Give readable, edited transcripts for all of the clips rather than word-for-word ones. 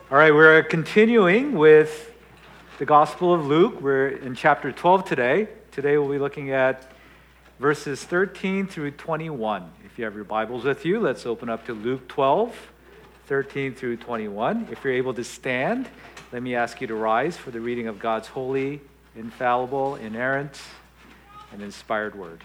All right, we're continuing with the Gospel of Luke. We're in chapter 12 today. Today we'll be looking at verses 13 through 21. If you have your Bibles with you, let's open up to Luke 12, 13 through 21. If you're able to stand, let me ask you to rise for the reading of God's holy, infallible, inerrant, and inspired word.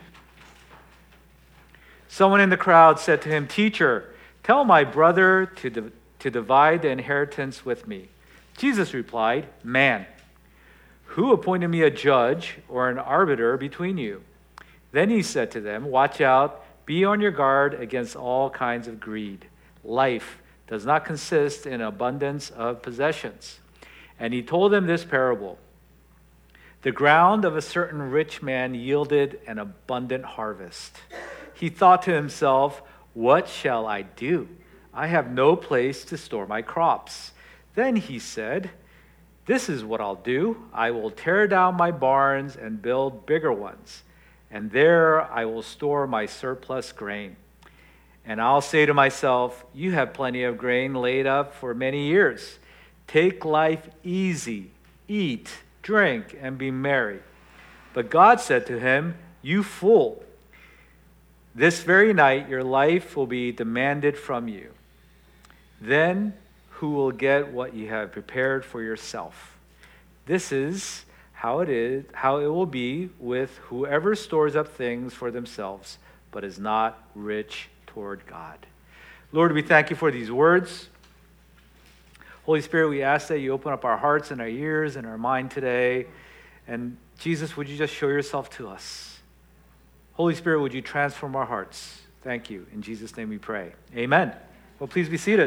Someone in the crowd said to him, "Teacher, tell my brother to divide the inheritance with me." Jesus replied, "Man, who appointed me a judge or an arbiter between you?" Then he said to them, "Watch out, be on your guard against all kinds of greed. Life does not consist in abundance of possessions." And he told them this parable. The ground of a certain rich man yielded an abundant harvest. He thought to himself, "What shall I do? I have no place to store my crops." Then he said, "This is what I'll do. I will tear down my barns and build bigger ones, and there I will store my surplus grain. And I'll say to myself, you have plenty of grain laid up for many years. Take life easy, eat, drink, and be merry." But God said to him, "You fool, this very night your life will be demanded from you. Then who will get what you have prepared for yourself? This is how it will be with whoever stores up things for themselves, but is not rich toward God." Lord, we thank you for these words. Holy Spirit, we ask that you open up our hearts and our ears and our mind today. And Jesus, would you just show yourself to us? Holy Spirit, would you transform our hearts? Thank you. In Jesus' name we pray. Amen. Well, please be seated.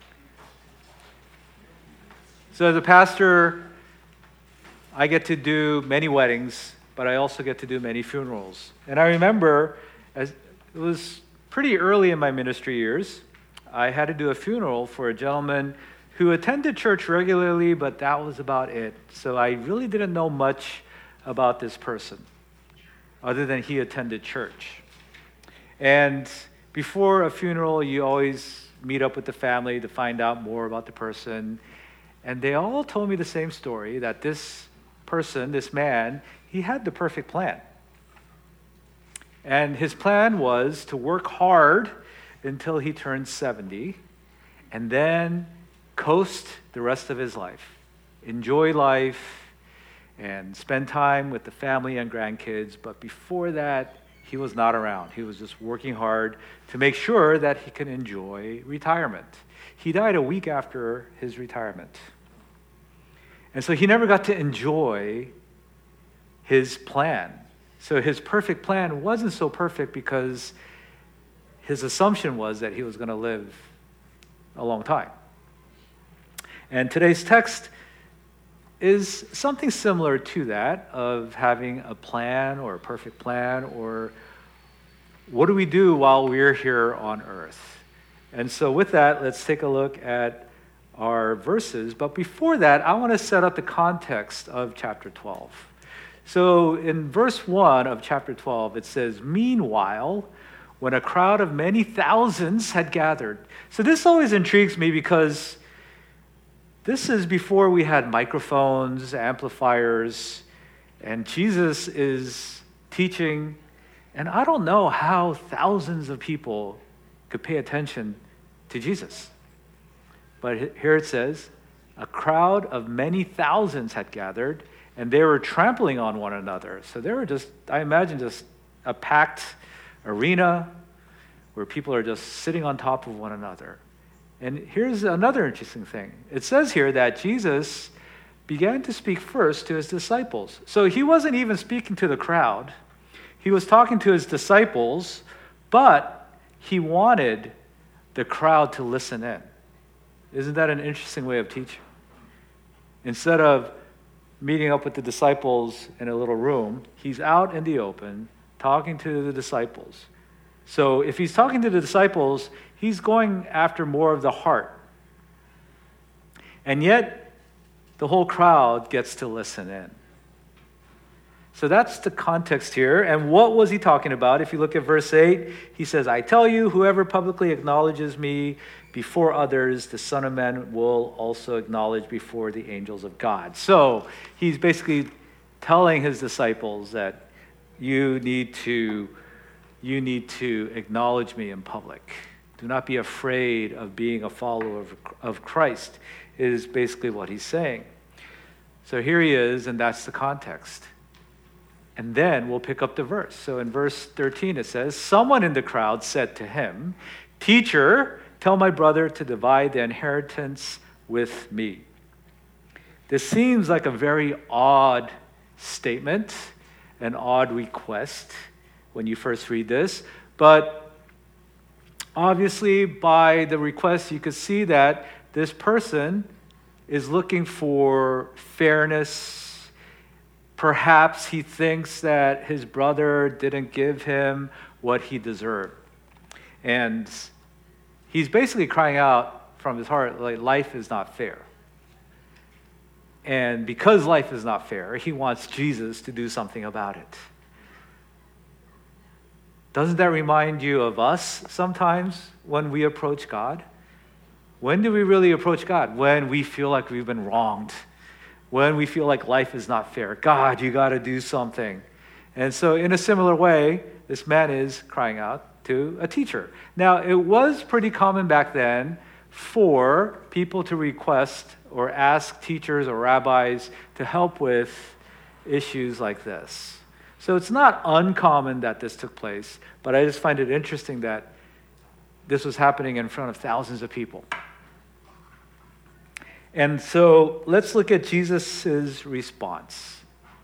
So as a pastor, I get to do many weddings, but I also get to do many funerals. And I remember, as it was pretty early in my ministry years, I had to do a funeral for a gentleman who attended church regularly, but that was about it. So I really didn't know much about this person, other than he attended church. And before a funeral, you always meet up with the family to find out more about the person. And they all told me the same story, that this person, this man, he had the perfect plan. And his plan was to work hard until he turned 70, and then coast the rest of his life. Enjoy life and spend time with the family and grandkids. But before that, he was not around. He was just working hard to make sure that he can enjoy retirement. He died a week after his retirement. And so he never got to enjoy his plan. So his perfect plan wasn't so perfect because his assumption was that he was going to live a long time. And today's text is something similar to that, of having a plan or a perfect plan, or what do we do while we're here on earth? And so with that, let's take a look at our verses. But before that, I want to set up the context of chapter 12. So in verse 1 of chapter 12, it says, "Meanwhile, when a crowd of many thousands had gathered." So this always intrigues me because this is before we had microphones, amplifiers, and Jesus is teaching. And I don't know how thousands of people could pay attention to Jesus. But here it says, a crowd of many thousands had gathered, and they were trampling on one another. So they were just, I imagine, just a packed arena where people are just sitting on top of one another. And here's another interesting thing. It says here that Jesus began to speak first to his disciples. So he wasn't even speaking to the crowd. He was talking to his disciples, but he wanted the crowd to listen in. Isn't that an interesting way of teaching? Instead of meeting up with the disciples in a little room, he's out in the open talking to the disciples. So if he's talking to the disciples, he's going after more of the heart. And yet, the whole crowd gets to listen in. So that's the context here. And what was he talking about? If you look at verse 8, he says, I tell you, whoever publicly acknowledges me before others, the Son of Man will also acknowledge before the angels of God. So he's basically telling his disciples that you need to acknowledge me in public. Do not be afraid of being a follower of Christ, is basically what he's saying. So here he is, and that's the context. And then we'll pick up the verse. So in verse 13 it says, someone in the crowd said to him, Teacher, tell my brother to divide the inheritance with me. This seems like a very odd statement, an odd request when you first read this. But obviously by the request you could see that this person is looking for fairness. Perhaps he thinks that his brother didn't give him what he deserved. And he's basically crying out from his heart, like, life is not fair. And because life is not fair, he wants Jesus to do something about it. Doesn't that remind you of us sometimes when we approach God? When do we really approach God? When we feel like we've been wronged. When we feel like life is not fair. God, you got to do something. And so in a similar way, this man is crying out to a teacher. Now, it was pretty common back then for people to request or ask teachers or rabbis to help with issues like this. So it's not uncommon that this took place, but I just find it interesting that this was happening in front of thousands of people. And so let's look at Jesus' response.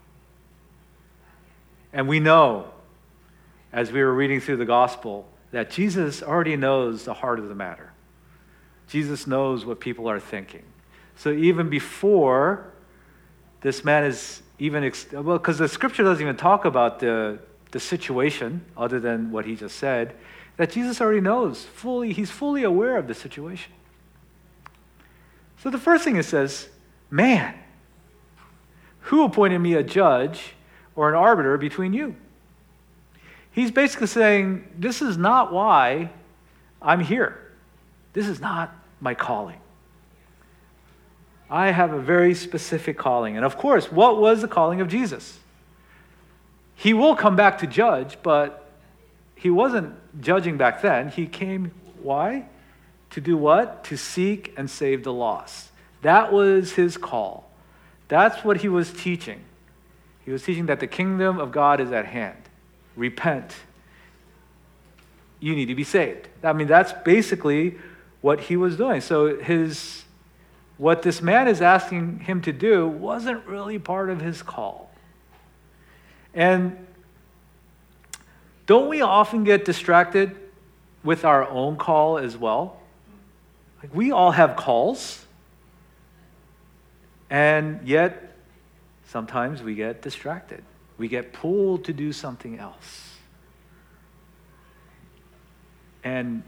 And we know, as we were reading through the gospel, that Jesus already knows the heart of the matter. Jesus knows what people are thinking. So even before this man is even, because the scripture doesn't even talk about the situation other than what he just said, that Jesus already knows he's fully aware of the situation. So the first thing it says, man, who appointed me a judge or an arbiter between you? He's basically saying, this is not why I'm here. This is not my calling. I have a very specific calling. And of course, what was the calling of Jesus? He will come back to judge, but he wasn't judging back then. He came, why? To do what? To seek and save the lost. That was his call. That's what he was teaching. He was teaching that the kingdom of God is at hand. Repent. You need to be saved. I mean, that's basically what he was doing. So what this man is asking him to do wasn't really part of his call. And don't we often get distracted with our own call as well? Like, we all have calls, and yet sometimes we get distracted. We get pulled to do something else. And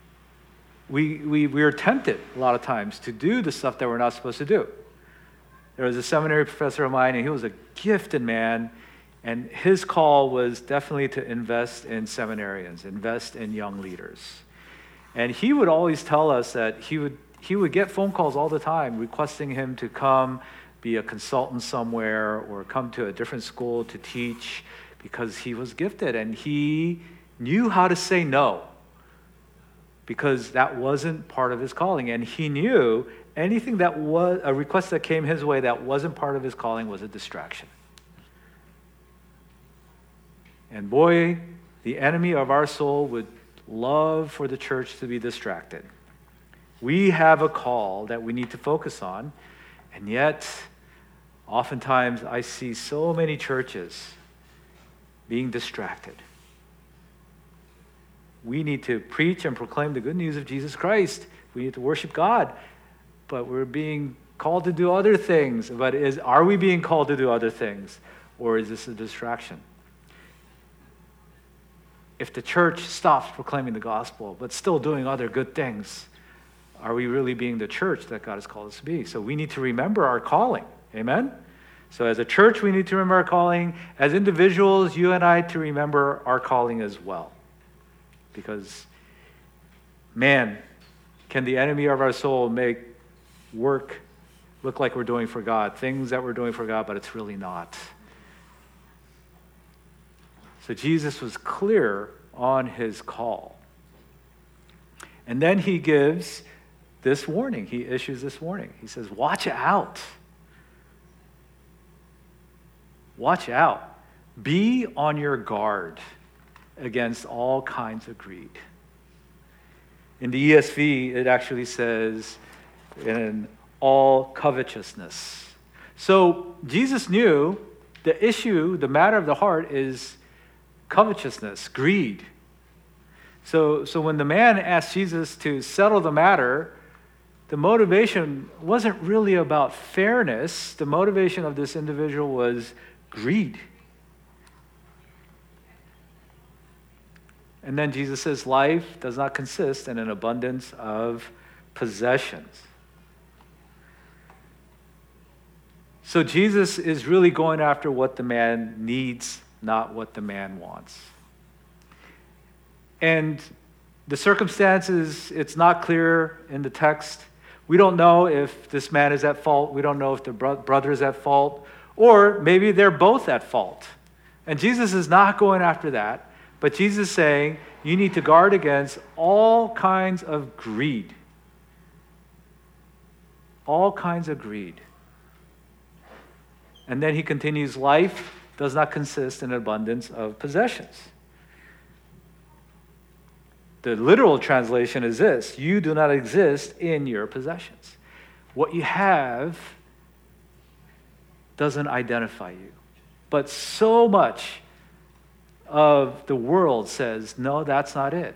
we are tempted a lot of times to do the stuff that we're not supposed to do. There was a seminary professor of mine, and he was a gifted man, and his call was definitely to invest in seminarians, invest in young leaders. And he would always tell us that he would get phone calls all the time requesting him to come be a consultant somewhere or come to a different school to teach because he was gifted and he knew how to say no because that wasn't part of his calling. And he knew anything that was a request that came his way that wasn't part of his calling was a distraction. And boy, the enemy of our soul would love for the church to be distracted. We have a call that we need to focus on, and yet oftentimes I see so many churches being distracted. We need to preach and proclaim the good news of Jesus Christ. We need to worship God, but we're being called to do other things. But are we being called to do other things, or is this a distraction? If the church stops proclaiming the gospel, but still doing other good things, are we really being the church that God has called us to be? So we need to remember our calling. Amen? So as a church, we need to remember our calling. As individuals, you and I, to remember our calling as well. Because, man, can the enemy of our soul make work look like we're doing for God, things that we're doing for God, but it's really not. So Jesus was clear on his call. And then he gives this warning. He issues this warning. He says, watch out. Watch out. Be on your guard against all kinds of greed. In the ESV, it actually says, in all covetousness. So Jesus knew the issue, the matter of the heart is covetousness, greed. So when the man asked Jesus to settle the matter, the motivation wasn't really about fairness. The motivation of this individual was greed. And then Jesus says, life does not consist in an abundance of possessions. So Jesus is really going after what the man needs, not what the man wants. And the circumstances, it's not clear in the text. We don't know if this man is at fault. We don't know if the brother is at fault. Or maybe they're both at fault. And Jesus is not going after that. But Jesus is saying, you need to guard against all kinds of greed. All kinds of greed. And then he continues, life does not consist in abundance of possessions. The literal translation is this: you do not exist in your possessions. What you have doesn't identify you. But so much of the world says, no, that's not it.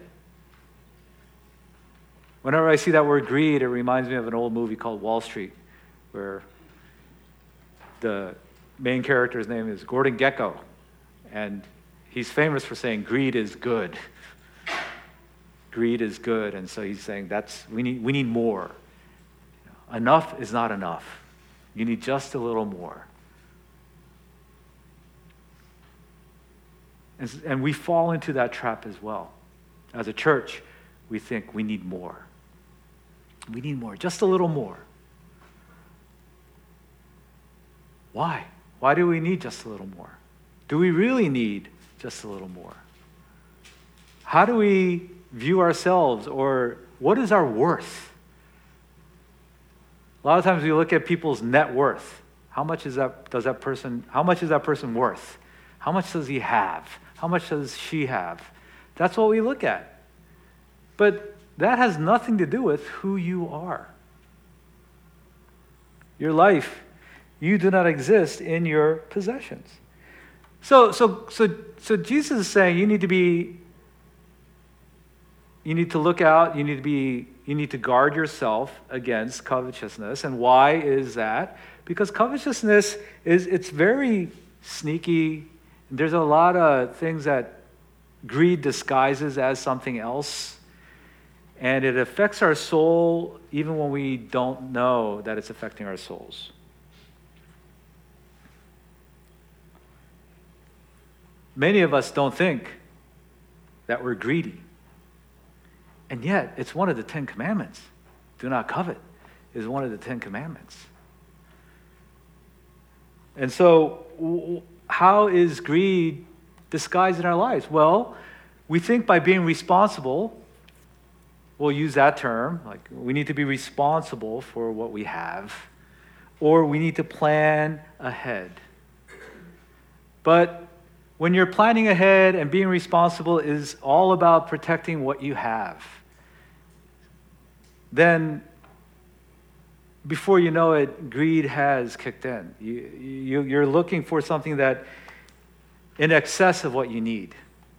Whenever I see that word greed, it reminds me of an old movie called Wall Street, where the main character's name is Gordon Gekko, and he's famous for saying greed is good. Greed is good, and so he's saying we need more. Enough is not enough. You need just a little more. And we fall into that trap as well. As a church, we think we need more. We need more, just a little more. Why? Why do we need just a little more? Do we really need just a little more? How do we view ourselves, or what is our worth? A lot of times we look at people's net worth. How much is that person worth? How much does he have? How much does she have? That's what we look at. But that has nothing to do with who you are. Your life, you do not exist in your possessions. So Jesus is saying you need to look out, you need to guard yourself against covetousness. And why is that? Because covetousness it's very sneaky. There's a lot of things that greed disguises as something else. And it affects our soul even when we don't know that it's affecting our souls. Many of us don't think that we're greedy. And yet, it's one of the 10 commandments. Do not covet is one of the 10 commandments. And so, how is greed disguised in our lives? Well, we think by being responsible, we'll use that term, like we need to be responsible for what we have, or we need to plan ahead. But when you're planning ahead and being responsible is all about protecting what you have, then before you know it, greed has kicked in. You're looking for something that in excess of what you need.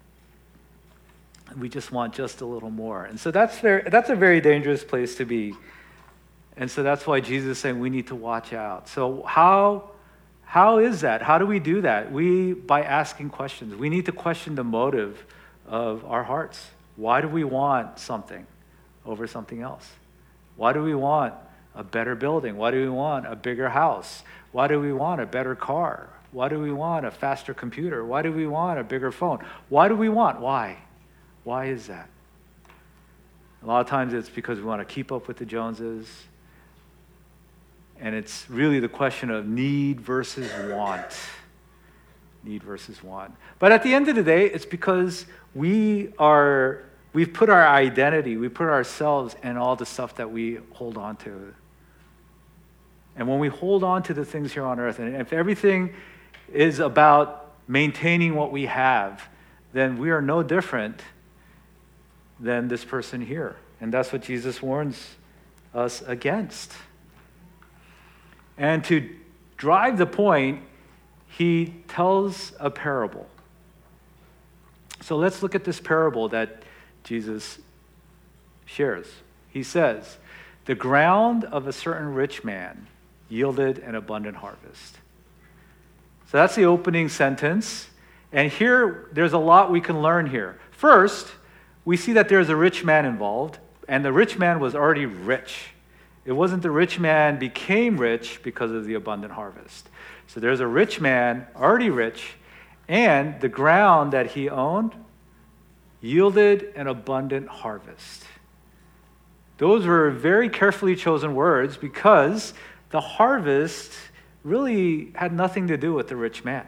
We just want just a little more. And so that's a very dangerous place to be. And so that's why Jesus is saying we need to watch out. So how is that? How do we do that? By asking questions. We need to question the motive of our hearts. Why do we want something over something else? Why do we want a better building? Why do we want a bigger house? Why do we want a better car? Why do we want a faster computer? Why do we want a bigger phone? Why do we want? Why? Why is that? A lot of times it's because we want to keep up with the Joneses. And it's really the question of need versus want. Need versus want. But at the end of the day, it's because we've put our identity, we put ourselves in all the stuff that we hold on to. And when we hold on to the things here on earth, and if everything is about maintaining what we have, then we are no different than this person here. And that's what Jesus warns us against. And to drive the point, he tells a parable. So let's look at this parable that Jesus shares. He says, the ground of a certain rich man yielded an abundant harvest. So that's the opening sentence. And here, there's a lot we can learn here. First, we see that there's a rich man involved, and the rich man was already rich. It wasn't the rich man became rich because of the abundant harvest. So there's a rich man, already rich, and the ground that he owned yielded an abundant harvest. Those were very carefully chosen words because the harvest really had nothing to do with the rich man.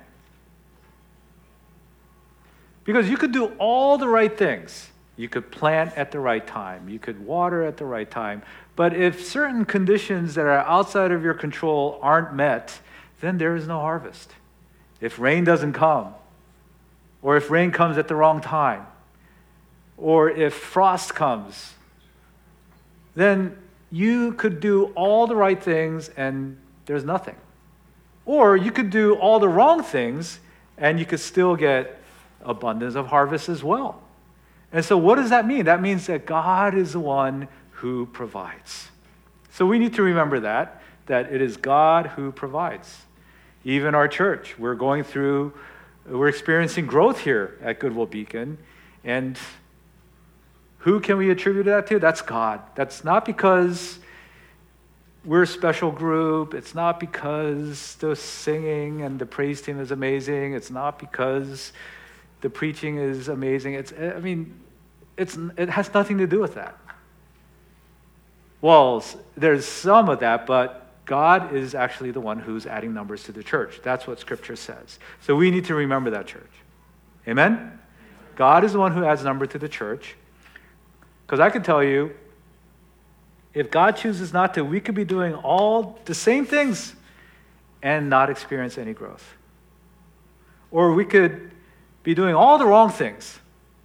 Because you could do all the right things. You could plant at the right time. You could water at the right time. But if certain conditions that are outside of your control aren't met, then there is no harvest. If rain doesn't come, or if rain comes at the wrong time, or if frost comes, then you could do all the right things and there's nothing. Or you could do all the wrong things and you could still get abundance of harvest as well. And so what does that mean? That means that God is the one who provides. So we need to remember that it is God who provides. Even our church, we're experiencing growth here at Goodwill Beacon. And who can we attribute that to? That's God. That's not because we're a special group. It's not because the singing and the praise team is amazing. It's not because the preaching is amazing. It has nothing to do with that. Well, there's some of that, but God is actually the one who's adding numbers to the church. That's what Scripture says. So we need to remember that, church. Amen? God is the one who adds number to the church. Because I can tell you, if God chooses not to, we could be doing all the same things and not experience any growth. Or we could be doing all the wrong things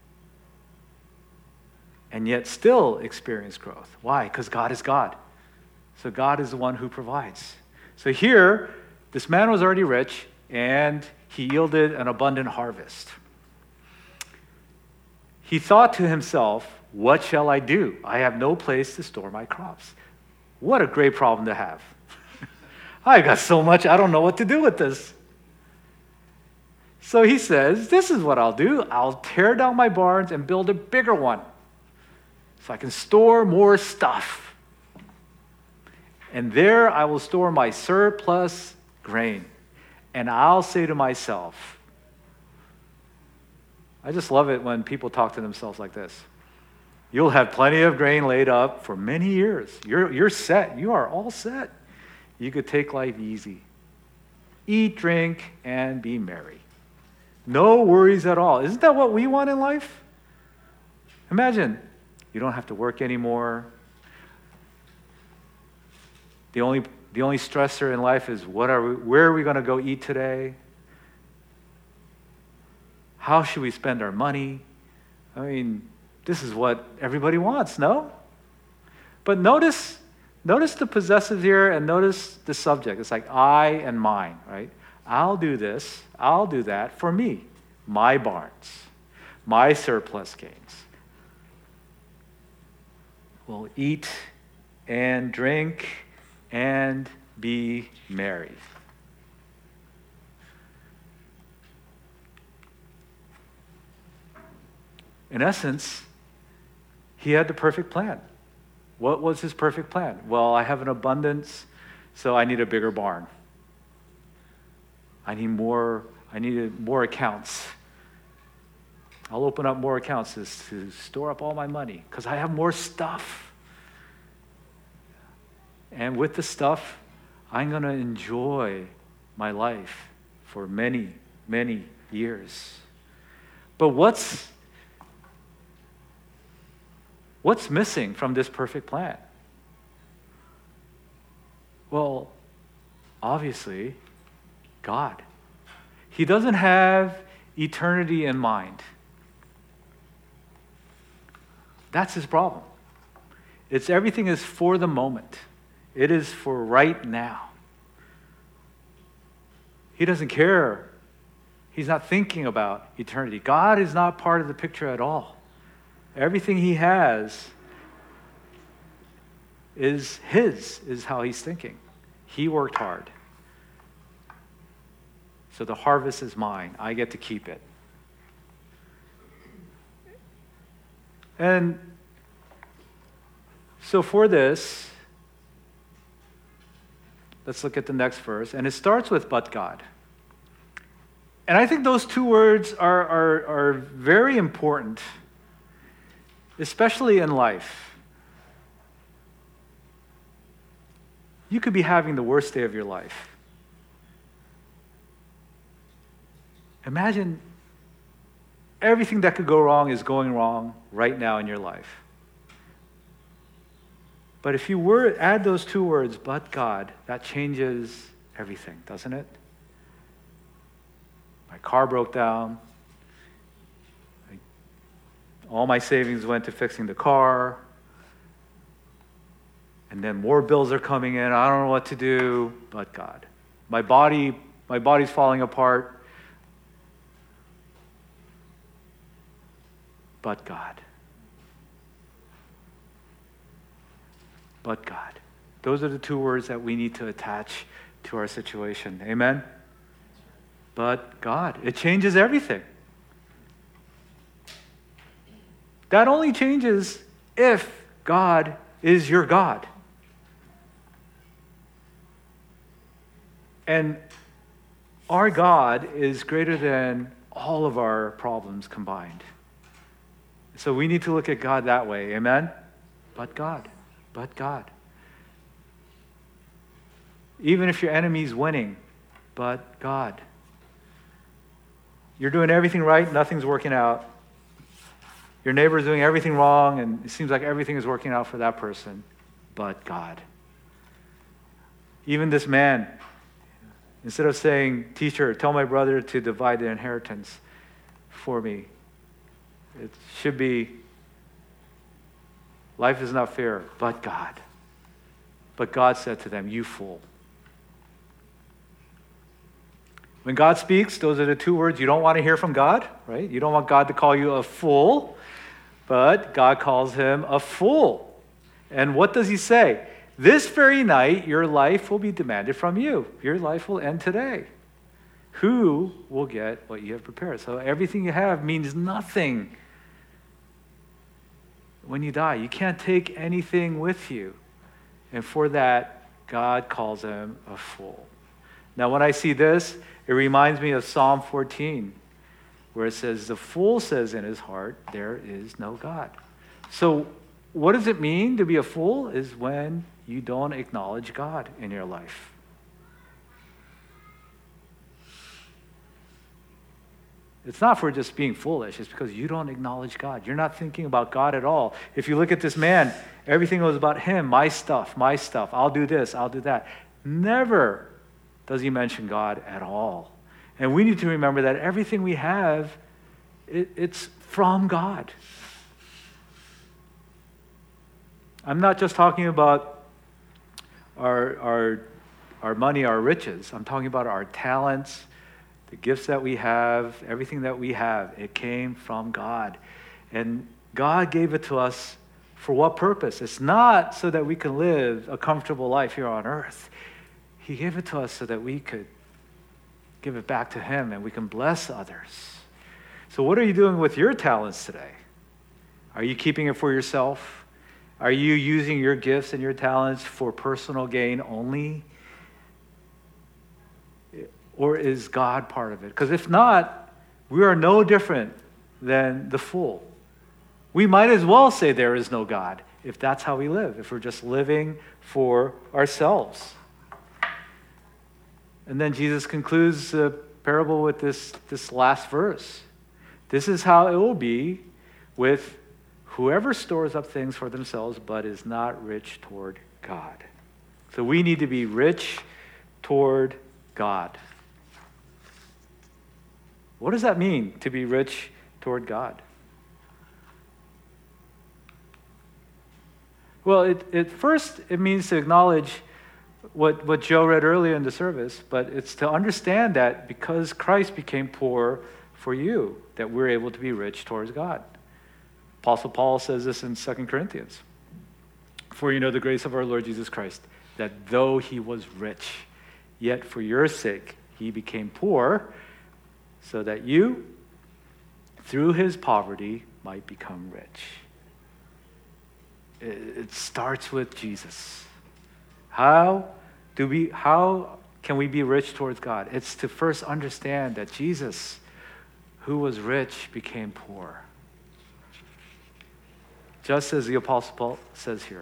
and yet still experience growth. Why? Because God is God. So God is the one who provides. So here, this man was already rich and he yielded an abundant harvest. He thought to himself, what shall I do? I have no place to store my crops. What a great problem to have. I got so much, I don't know what to do with this. So he says, this is what I'll do. I'll tear down my barns and build a bigger one so I can store more stuff. And there I will store my surplus grain. And I'll say to myself, I just love it when people talk to themselves like this. You'll have plenty of grain laid up for many years. You're set. You are all set. You could take life easy. Eat, drink, and be merry. No worries at all. Isn't that what we want in life? Imagine, you don't have to work anymore. The only stressor in life is where are we going to go eat today? How should we spend our money? I mean, this is what everybody wants, no? But notice the possessive here and notice the subject. It's like I and mine, right? I'll do this, I'll do that for me, my barns, my surplus gains. We'll eat and drink and be merry. In essence, he had the perfect plan. What was his perfect plan? Well, I have an abundance, so I need a bigger barn. I needed more accounts. I'll open up more accounts to store up all my money because I have more stuff. And with the stuff, I'm going to enjoy my life for many, many years. But what's missing from this perfect plan? Well, obviously, God. He doesn't have eternity in mind. That's his problem. Everything is for the moment. It is for right now. He doesn't care. He's not thinking about eternity. God is not part of the picture at all. Everything he has is how he's thinking. He worked hard. So the harvest is mine. I get to keep it. And so for this, let's look at the next verse. And it starts with "but God." And I think those two words are very important, especially in life. You could be having the worst day of your life. Imagine everything that could go wrong is going wrong right now in your life. But if you add those two words, "but God," that changes everything, doesn't it? My car broke down. All my savings went to fixing the car. And then more bills are coming in. I don't know what to do, but God. My body's falling apart. But God. But God. Those are the two words that we need to attach to our situation. Amen? But God. It changes everything. That only changes if God is your God. And our God is greater than all of our problems combined. So we need to look at God that way. Amen? But God. But God. Even if your enemy's winning, but God. You're doing everything right, nothing's working out. Your neighbor's doing everything wrong, and it seems like everything is working out for that person, but God. Even this man, instead of saying, "Teacher, tell my brother to divide the inheritance for me," it should be, "Life is not fair, but God." But God said to them, "You fool." When God speaks, those are the two words you don't want to hear from God, right? You don't want God to call you a fool, but God calls him a fool. And what does he say? "This very night, your life will be demanded from you. Your life will end today. Who will get what you have prepared?" So everything you have means nothing when you die. You can't take anything with you. And for that, God calls him a fool. Now, when I see this, it reminds me of Psalm 14, where it says, "The fool says in his heart, there is no God." So what does it mean to be a fool? Is when you don't acknowledge God in your life. It's not for just being foolish. It's because you don't acknowledge God. You're not thinking about God at all. If you look at this man, everything was about him, my stuff. I'll do this, I'll do that. Never does he mention God at all. And we need to remember that everything we have, it's from God. I'm not just talking about our money, our riches. I'm talking about our talents, the gifts that we have, everything that we have. It came from God. And God gave it to us for what purpose? It's not so that we can live a comfortable life here on earth. He gave it to us so that we could give it back to him and we can bless others. So what are you doing with your talents today? Are you keeping it for yourself? Are you using your gifts and your talents for personal gain only? or is God part of it? Because if not, we are no different than the fool. We might as well say there is no God if that's how we live, if we're just living for ourselves. And then Jesus concludes the parable with this last verse. This is how it will be with whoever stores up things for themselves but is not rich toward God. So we need to be rich toward God. What does that mean, to be rich toward God? Well, first it means to acknowledge what Joe read earlier in the service, but it's to understand that because Christ became poor for you, that we're able to be rich towards God. Apostle Paul says this in 2 Corinthians. For you know the grace of our Lord Jesus Christ, that though he was rich, yet for your sake he became poor, so that you, through his poverty, might become rich. It starts with Jesus. How can we be rich towards God? It's to first understand that Jesus, who was rich, became poor. Just as the Apostle Paul says here,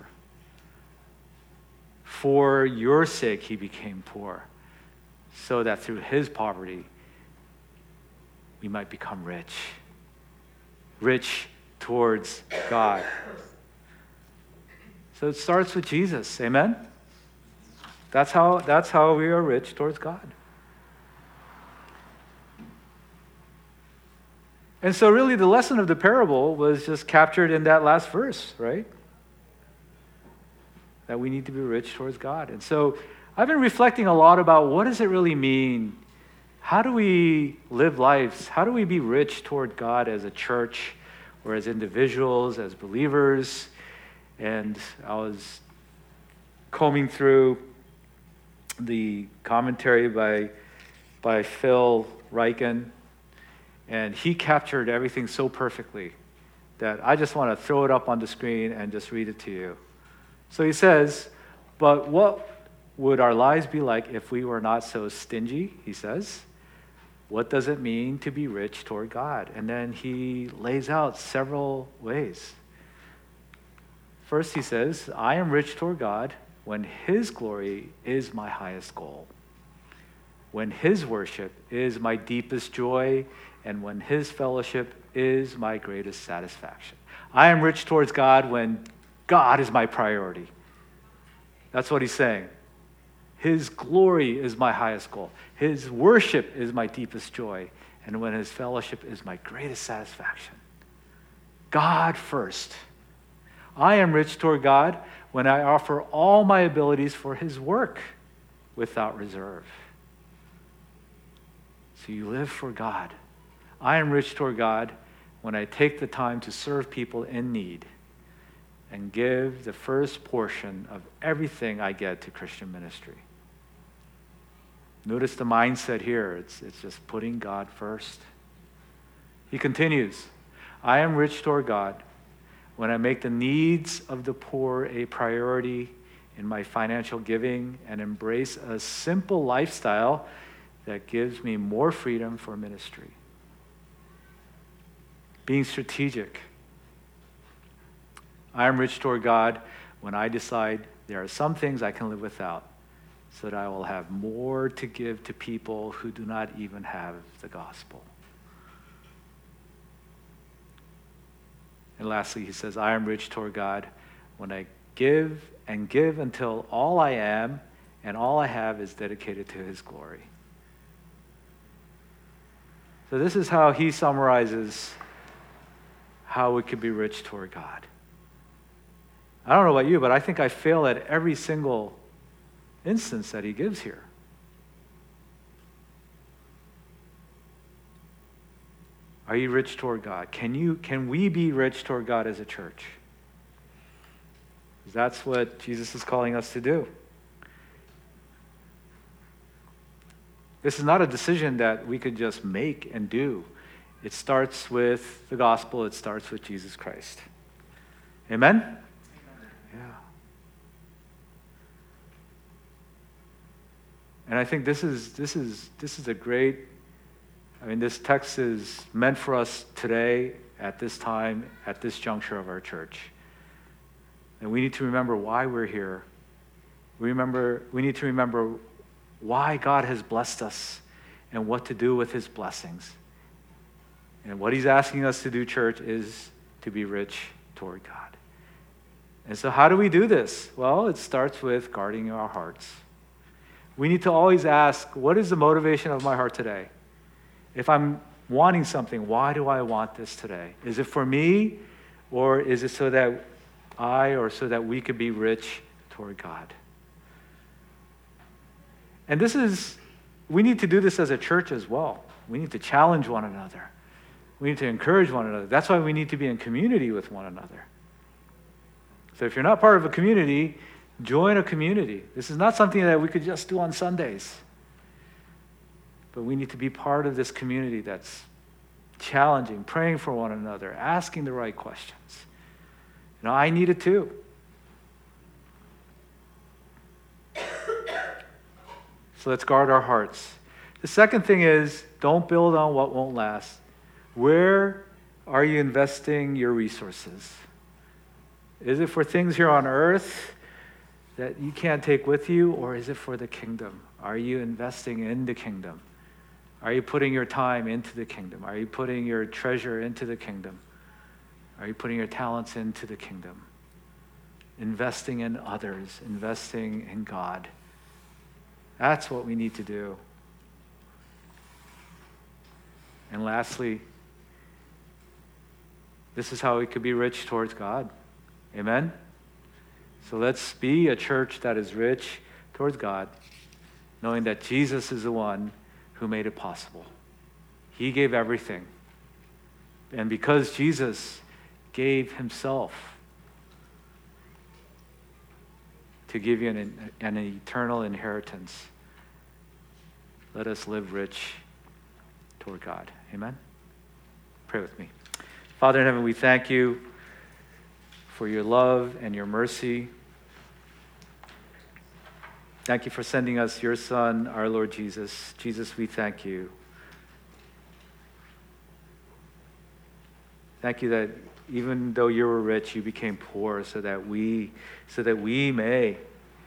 for your sake he became poor, so that through his poverty we might become rich. Rich towards God. So it starts with Jesus. Amen? That's how we are rich towards God. And so really the lesson of the parable was just captured in that last verse, right? That we need to be rich towards God. And so I've been reflecting a lot about what does it really mean? How do we live lives? How do we be rich toward God as a church or as individuals, as believers? And I was combing through the commentary by Phil Ryken, and he captured everything so perfectly that I just want to throw it up on the screen and just read it to you. So he says, but what would our lives be like if we were not so stingy, he says. What does it mean to be rich toward God? And then he lays out several ways. First, he says, I am rich toward God when his glory is my highest goal, when his worship is my deepest joy, and when his fellowship is my greatest satisfaction. I am rich towards God when God is my priority. That's what he's saying. His glory is my highest goal. His worship is my deepest joy, and when his fellowship is my greatest satisfaction. God first. I am rich toward God when I offer all my abilities for his work without reserve. So you live for God. I am rich toward God when I take the time to serve people in need and give the first portion of everything I get to Christian ministry. Notice the mindset here. It's just putting God first. He continues, I am rich toward God when I make the needs of the poor a priority in my financial giving and embrace a simple lifestyle that gives me more freedom for ministry. Being strategic. I am rich toward God when I decide there are some things I can live without so that I will have more to give to people who do not even have the gospel. And lastly, he says, I am rich toward God when I give and give until all I am and all I have is dedicated to his glory. So this is how he summarizes how we can be rich toward God. I don't know about you, but I think I fail at every single instance that he gives here. Are you rich toward God? Can we be rich toward God as a church? That's what Jesus is calling us to do. This is not a decision that we could just make and do. It starts with the gospel. It starts with Jesus Christ. Amen? Yeah. And I think this is a great, this text is meant for us today, at this time, at this juncture of our church. And we need to remember why we're here. We need to remember why God has blessed us and what to do with his blessings. And what he's asking us to do, church, is to be rich toward God. And so how do we do this? Well, it starts with guarding our hearts. We need to always ask, what is the motivation of my heart today? If I'm wanting something, why do I want this today? Is it for me, or is it so that so that we could be rich toward God? And we need to do this as a church as well. We need to challenge one another. We need to encourage one another. That's why we need to be in community with one another. So if you're not part of a community, join a community. This is not something that we could just do on Sundays. But we need to be part of this community that's challenging, praying for one another, asking the right questions. I need it too. So let's guard our hearts. The second thing is, don't build on what won't last. Where are you investing your resources? Is it for things here on earth that you can't take with you, or is it for the kingdom? Are you investing in the kingdom? Are you putting your time into the kingdom? Are you putting your treasure into the kingdom? Are you putting your talents into the kingdom? Investing in others, investing in God. That's what we need to do. And lastly, this is how we could be rich towards God. Amen? So let's be a church that is rich towards God, knowing that Jesus is the one who made it possible. He gave everything. And because Jesus gave himself to give you an eternal inheritance, let us live rich toward God. Amen? Pray with me. Father in heaven, we thank you for your love and your mercy. Thank you for sending us your Son, our Lord Jesus. Jesus, we thank you. Thank you that even though you were rich, you became poor so that we may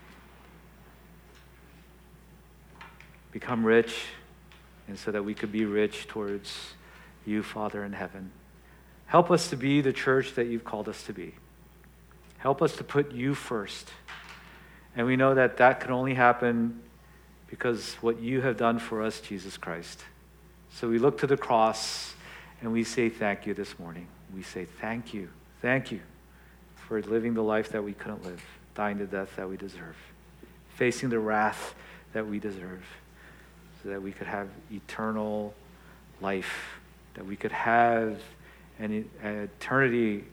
become rich, and so that we could be rich towards you, Father in heaven. Help us to be the church that you've called us to be. Help us to put you first. And we know that that can only happen because what you have done for us, Jesus Christ. So we look to the cross and we say thank you this morning. We say thank you for living the life that we couldn't live, dying the death that we deserve, facing the wrath that we deserve, so that we could have eternal life, that we could have an eternity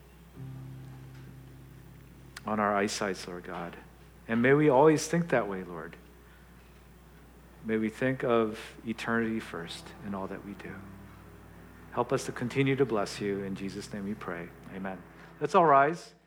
on our eyesight, Lord God. And may we always think that way, Lord. May we think of eternity first in all that we do. Help us to continue to bless you. In Jesus' name we pray. Amen. Let's all rise.